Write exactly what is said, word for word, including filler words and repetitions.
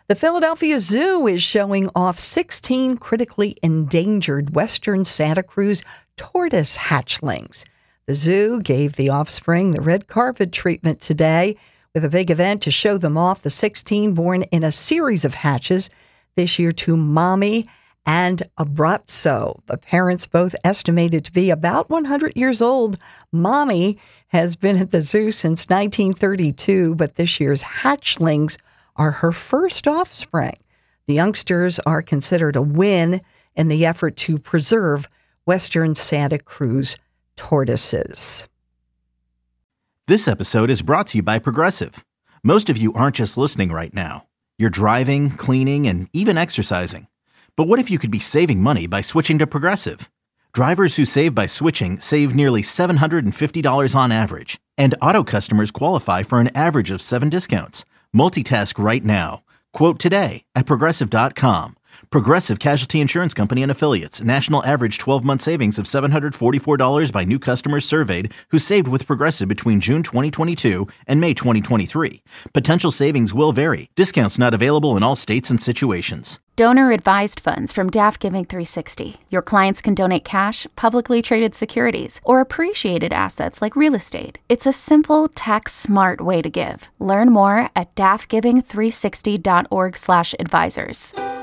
The Philadelphia Zoo is showing off sixteen critically endangered Western Santa Cruz tortoise hatchlings. The zoo gave the offspring the red carpet treatment today with a big event to show them off. The sixteen born in a series of hatches this year to Mommy and Abrazo. The parents both estimated to be about one hundred years old. Mommy has been at the zoo since nineteen thirty-two, but this year's hatchlings are her first offspring. The youngsters are considered a win in the effort to preserve Western Santa Cruz tortoises. This episode is brought to you by Progressive. Most of you aren't just listening right now. You're driving, cleaning, and even exercising. But what if you could be saving money by switching to Progressive? Drivers who save by switching save nearly seven hundred fifty dollars on average, and auto customers qualify for an average of seven discounts. Multitask right now. Quote today at Progressive dot com. Progressive Casualty Insurance Company and Affiliates. National average twelve-month savings of seven hundred forty-four dollars by new customers surveyed who saved with Progressive between June twenty twenty-two and May twenty twenty-three. Potential savings will vary. Discounts not available in all states and situations. Donor-advised funds from Daft Giving three sixty. Your clients can donate cash, publicly traded securities, or appreciated assets like real estate. It's a simple, tax-smart way to give. Learn more at daft giving three sixty dot org slash advisors.